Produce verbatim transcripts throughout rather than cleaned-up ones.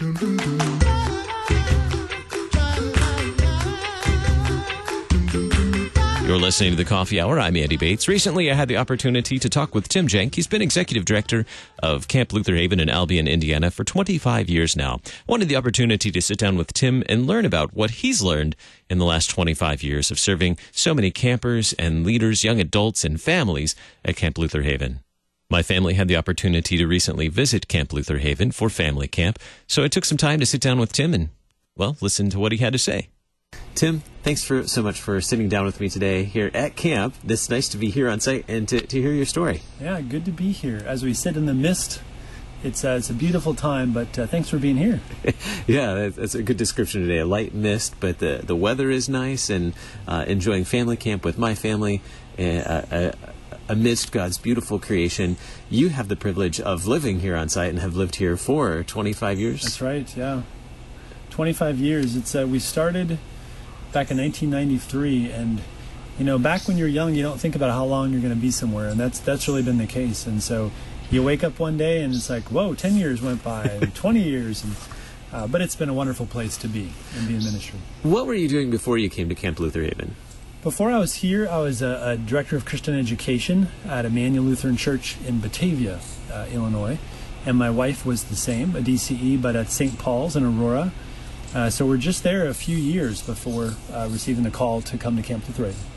You're listening to The Coffee Hour. I'm Andy Bates. Recently, I had the opportunity to talk with Tim Jenk. He's been executive director of Camp Luther Haven in Albion, Indiana for twenty-five years now. I wanted the opportunity to sit down with Tim and learn about what he's learned in the last twenty-five years of serving so many campers and leaders, young adults and families at Camp Luther Haven. My family had the opportunity to recently visit Camp Luther Haven for family camp, so I took some time to sit down with Tim and, well, listen to what he had to say. Tim, thanks for so much for sitting down with me today here at camp. It's nice to be here on site and to, to hear your story. Yeah, good to be here. As we sit in the mist, it's uh, it's a beautiful time, but uh, thanks for being here. Yeah, that's, that's a good description today. A light mist, but the, the weather is nice, and uh, enjoying family camp with my family uh, uh, amidst God's beautiful creation. You have the privilege of living here on site and have lived here for twenty-five years. That's right, yeah. twenty-five years. It's uh, we started back in nineteen ninety-three, and you know, back when you're young, you don't think about how long you're going to be somewhere, and that's that's really been the case. And so you wake up one day and it's like, whoa, ten years went by, and twenty years, and uh, but it's been a wonderful place to be and be in ministry. What were you doing before you came to Camp Luther Haven? Before I was here, I was a, a director of Christian education at Emmanuel Lutheran Church in Batavia, uh, Illinois, and my wife was the same, a D C E, but at Saint Paul's in Aurora. Uh, so we're just there a few years before uh, receiving the call to come to Camp Luther Haven.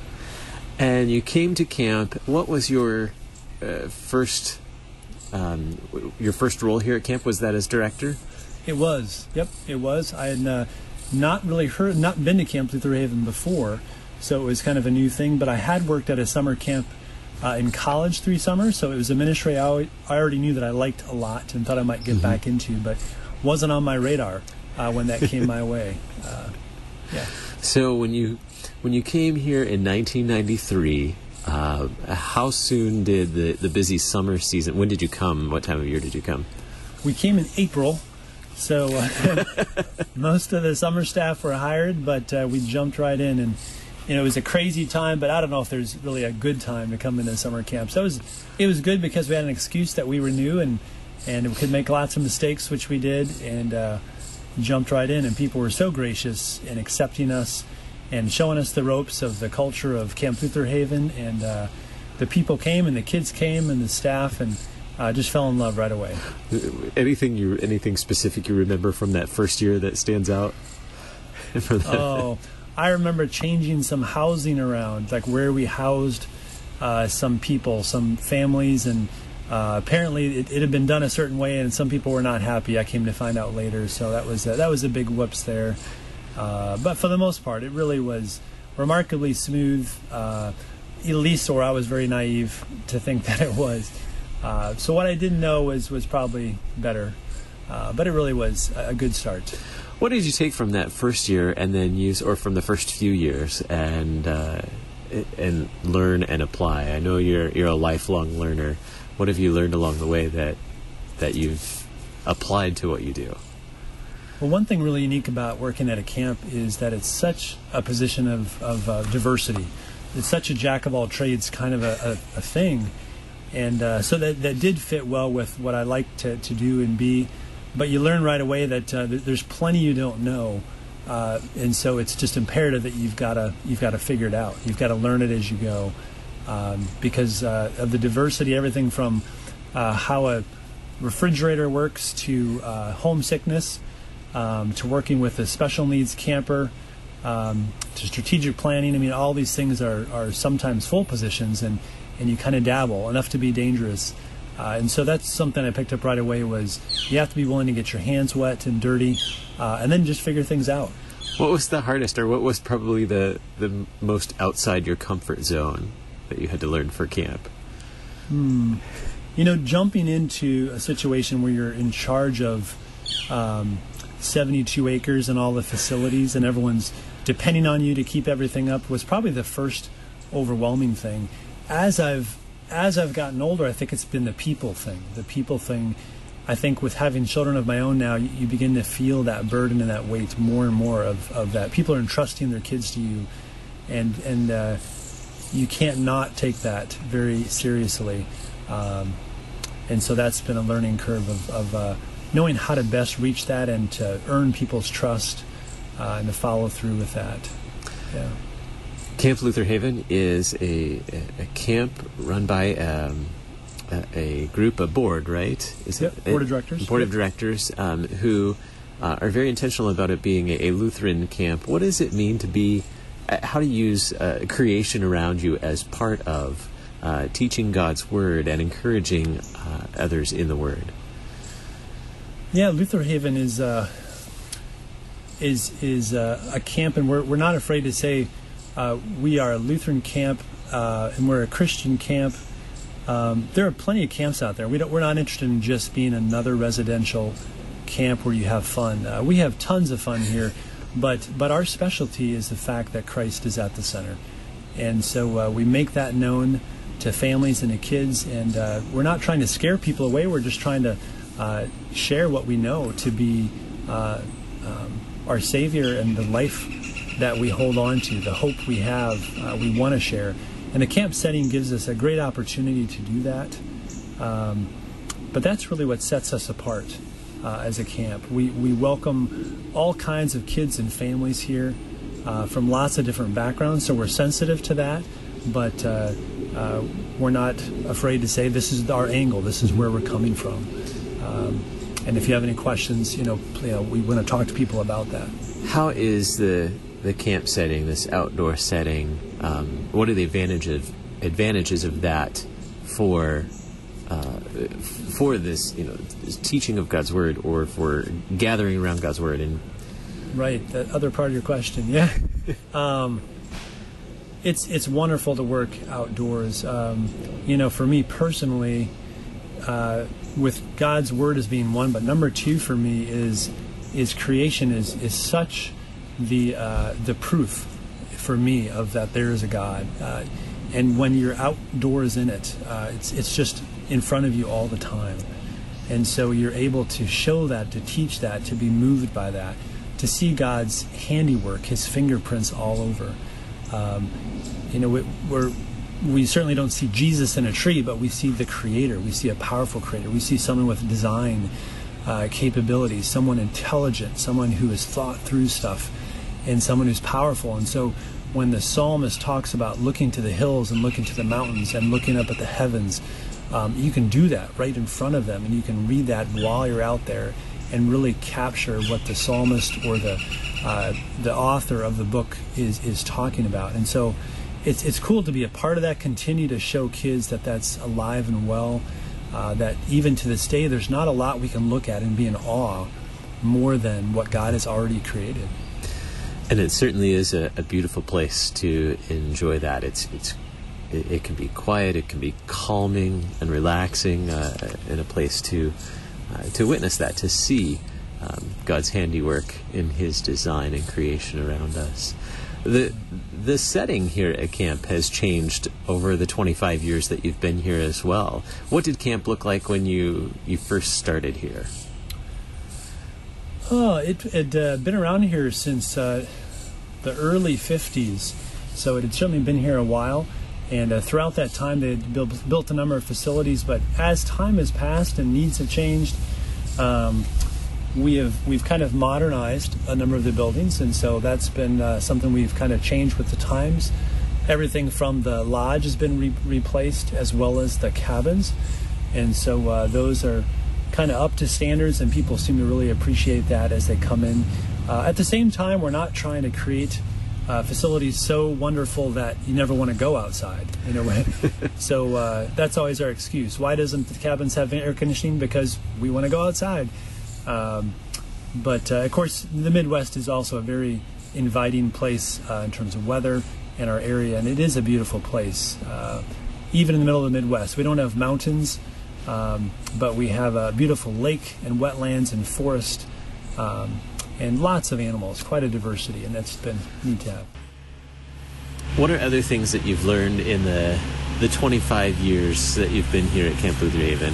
And you came to camp. What was your uh, first um, your first role here at camp? Was that as director? It was. Yep, it was. I had uh, not really heard, not been to Camp Luther Haven before, so it was kind of a new thing. But I had worked at a summer camp uh, in college three summers, so it was a ministry I, always, I already knew that I liked a lot and thought I might get mm-hmm. back into, but wasn't on my radar. Uh, when that came my way, uh, yeah. So when you when you came here in nineteen ninety-three, uh, how soon did the, the busy summer season? When did you come? What time of year did you come? We came in April, so uh, most of the summer staff were hired, but uh, we jumped right in, and you know, it was a crazy time. But I don't know if there's really a good time to come into summer camp. So it was it was good because we had an excuse that we were new and and we could make lots of mistakes, which we did, and. Uh, jumped right in, and people were so gracious in accepting us and showing us the ropes of the culture of Camp Luther Haven, and uh, the people came and the kids came and the staff, and uh, just fell in love right away. Anything you anything specific you remember from that first year that stands out? Oh, I remember changing some housing around, like where we housed uh, some people, some families, and Uh, apparently it, it had been done a certain way, and some people were not happy. I came to find out later, so that was a, that was a big whoops there. Uh, but for the most part, it really was remarkably smooth, uh, at least, or I was very naive to think that it was. Uh, so what I didn't know was, was probably better, uh, but it really was a, a good start. What did you take from that first year and then use, or from the first few years, and uh, and learn and apply? I know you're you're a lifelong learner. What have you learned along the way that that you've applied to what you do? Well, one thing really unique about working at a camp is that it's such a position of, of uh, diversity. It's such a jack-of-all-trades kind of a, a, a thing. And uh, so that, that did fit well with what I like to, to do and be. But you learn right away that uh, there's plenty you don't know. Uh, and so it's just imperative that you've got to you've got to figure it out. You've got to learn it as you go. Um, because uh, of the diversity, everything from uh, how a refrigerator works to uh, homesickness, um, to working with a special needs camper, um, to strategic planning. I mean, all these things are, are sometimes full positions, and, and you kind of dabble, enough to be dangerous. Uh, and so that's something I picked up right away, was you have to be willing to get your hands wet and dirty, uh, and then just figure things out. What was the hardest, or what was probably the, the most outside your comfort zone that you had to learn for camp? Hmm. You know, jumping into a situation where you're in charge of um, seventy-two acres and all the facilities, and everyone's depending on you to keep everything up, was probably the first overwhelming thing. As I've as I've gotten older, I think it's been the people thing. The people thing. I think with having children of my own now, you, you begin to feel that burden and that weight more and more of, of that. People are entrusting their kids to you, and and. Uh, you can't not take that very seriously. Um, and so that's been a learning curve of, of uh, knowing how to best reach that and to earn people's trust uh, and to follow through with that. Yeah. Camp Luther Haven is a, a camp run by um, a, a group, a board, right? Is yep, it, board a, of directors. Board yep. of directors um, who uh, are very intentional about it being a, a Lutheran camp. What does it mean to be, uh, how to use uh, creation around you as part of uh, teaching God's Word and encouraging uh, others in the Word? Yeah, Luther Haven is uh, is is uh, a camp, and we're we're not afraid to say uh, we are a Lutheran camp, uh, and we're a Christian camp. Um, there are plenty of camps out there. We don't. We're not interested in just being another residential camp where you have fun. Uh, we have tons of fun here, but but our specialty is the fact that Christ is at the center, and so uh, we make that known to families and to kids. And uh, we're not trying to scare people away. We're just trying to uh, share what we know to be uh, um, our Savior and the life that we hold on to, the hope we have, uh, we want to share. And the camp setting gives us a great opportunity to do that. Um, but that's really what sets us apart uh, as a camp. We, we welcome all kinds of kids and families here uh, from lots of different backgrounds, so we're sensitive to that. But uh, uh, we're not afraid to say this is our angle, this is where we're coming from. Um, and if you have any questions, you know, you know, we want to talk to people about that. How is the the camp setting, this outdoor setting, um, what are the advantages advantages of that for uh, for this, you know, this teaching of God's Word, or for gathering around God's Word? And right, the other part of your question, yeah. um, it's it's wonderful to work outdoors. Um, you know, for me personally, uh, with God's Word as being one, but number two for me is is creation is is such the uh, the proof for me of that there is a God, uh, and when you're outdoors in it, uh, it's it's just in front of you all the time, and so you're able to show that, to teach that, to be moved by that, to see God's handiwork, His fingerprints all over. Um, you know, we, we're we certainly don't see Jesus in a tree, but we see the Creator. We see a powerful Creator. We see someone with design uh, capabilities, someone intelligent, someone who has thought through stuff, and someone who's powerful. And so when the psalmist talks about looking to the hills and looking to the mountains and looking up at the heavens, um, you can do that right in front of them, and you can read that while you're out there and really capture what the psalmist or the uh, the author of the book is is talking about. And so it's it's cool to be a part of that, continue to show kids that that's alive and well, uh, that even to this day there's not a lot we can look at and be in awe more than what God has already created. And it certainly is a, a beautiful place to enjoy that. It's it's it, it can be quiet, it can be calming and relaxing, uh, in a place to uh, to witness that, to see um, God's handiwork in His design and creation around us. The the setting here at camp has changed over the twenty-five years that you've been here as well. What did camp look like when you, you first started here? Oh, it had uh, been around here since uh, the early fifties, so it had certainly been here a while. And uh, throughout that time, they had built, built a number of facilities. But as time has passed and needs have changed, um, we have we've kind of modernized a number of the buildings, and so that's been uh, something we've kind of changed with the times. Everything from the lodge has been re- replaced, as well as the cabins, and so uh, those are kind of up to standards, and people seem to really appreciate that as they come in. Uh, at the same time, we're not trying to create uh, facilities so wonderful that you never want to go outside, in a way. So uh, that's always our excuse. Why doesn't the cabins have air conditioning? Because we want to go outside. Um, but uh, of course, the Midwest is also a very inviting place uh, in terms of weather and our area, and it is a beautiful place, uh, even in the middle of the Midwest. We don't have mountains, um, but we have a beautiful lake and wetlands and forest, um, and lots of animals, quite a diversity, and that's been neat to have. What are other things that you've learned in the the twenty-five years that you've been here at Camp Luther Haven?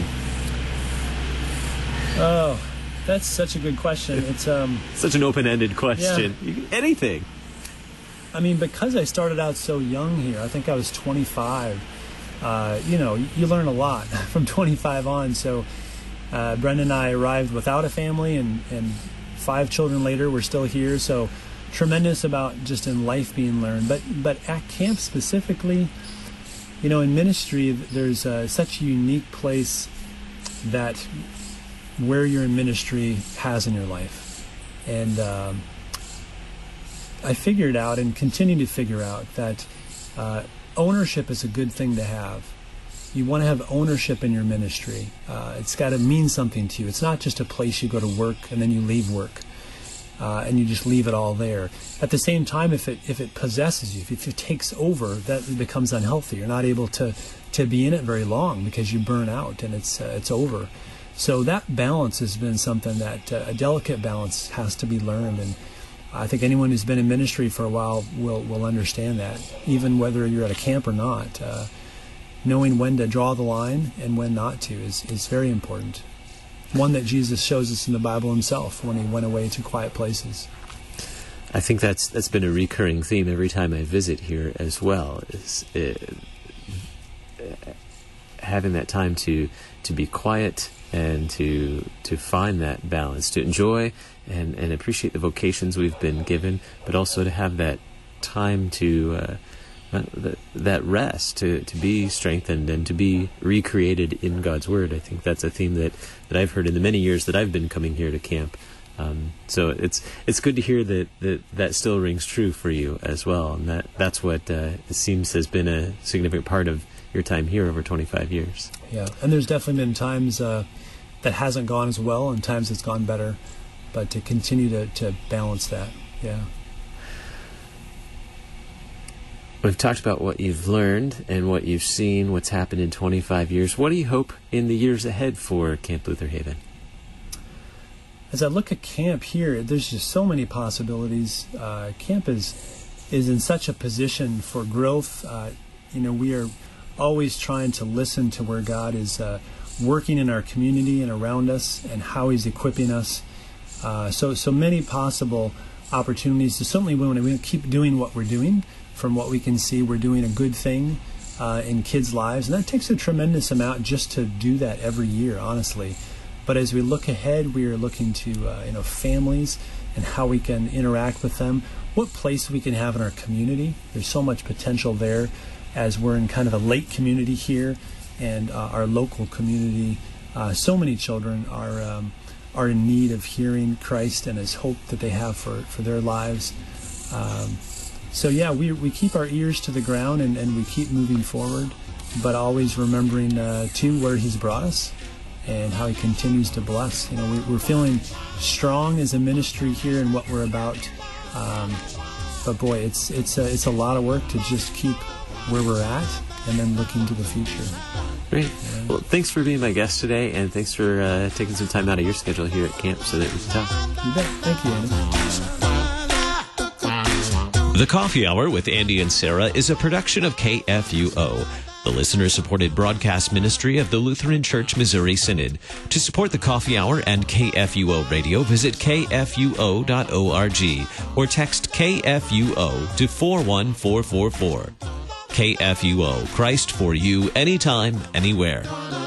Oh, that's such a good question. It's um such an open-ended question. Yeah. You, anything. I mean, because I started out so young here, I think I was twenty-five. Uh, you know, you learn a lot from twenty-five on. So Uh, Brenda and I arrived without a family, and, and five children later, we're still here. So tremendous about just in life being learned. But but at camp specifically, you know, in ministry, there's uh, such a unique place that where you're in ministry has in your life. And um, I figured out and continue to figure out that uh, ownership is a good thing to have. You want to have ownership in your ministry. Uh, it's got to mean something to you. It's not just a place you go to work and then you leave work uh, and you just leave it all there. At the same time, if it if it possesses you, if it, if it takes over, that becomes unhealthy. You're not able to, to be in it very long because you burn out and it's uh, it's over. So that balance has been something that uh, a delicate balance has to be learned, and I think anyone who's been in ministry for a while will will understand that, even whether you're at a camp or not. Uh, knowing when to draw the line and when not to is, is very important. One that Jesus shows us in the Bible himself when he went away to quiet places. I think that's that's been a recurring theme every time I visit here as well, is uh, having that time to to be quiet and to to find that balance, to enjoy and, and appreciate the vocations we've been given, but also to have that time to uh, uh, th- that rest, to, to be strengthened and to be recreated in God's Word. I think that's a theme that, that I've heard in the many years that I've been coming here to camp. Um, so it's it's good to hear that, that that still rings true for you as well, and that that's what uh, it seems has been a significant part of your time here over twenty-five years. Yeah, and there's definitely been times uh, that hasn't gone as well, and times it's gone better, but to continue to, to balance that, yeah. We've talked about what you've learned and what you've seen, what's happened in twenty-five years. What do you hope in the years ahead for Camp Luther Haven? As I look at camp here, there's just so many possibilities. Uh, camp is is in such a position for growth. Uh, you know, we are always trying to listen to where God is uh, working in our community and around us, and how He's equipping us. Uh, so, so many possible opportunities. So certainly, we want to keep doing what we're doing. From what we can see, we're doing a good thing uh, in kids' lives, and that takes a tremendous amount just to do that every year, honestly. But as we look ahead, we are looking to uh, you know families and how we can interact with them, what place we can have in our community. There's so much potential there, as we're in kind of a lake community here, and uh, our local community. Uh, so many children are um, are in need of hearing Christ and His hope that they have for, for their lives. Um, so yeah, we we keep our ears to the ground and, and we keep moving forward, but always remembering uh, too where He's brought us and how He continues to bless. You know, we, we're feeling strong as a ministry here in what we're about. Um, but boy, it's it's a, it's a lot of work to just keep where we're at and then looking to the future. Great. Yeah. Well, thanks for being my guest today, and thanks for uh, taking some time out of your schedule here at camp so that we can talk. You bet. Thank you, Andy. The Coffee Hour with Andy and Sarah is a production of K F U O, the listener-supported broadcast ministry of the Lutheran Church Missouri Synod. To support the Coffee Hour and K F U O Radio, visit K F U O dot org or text K F U O to four one four four four. K F U O, Christ for you, anytime, anywhere.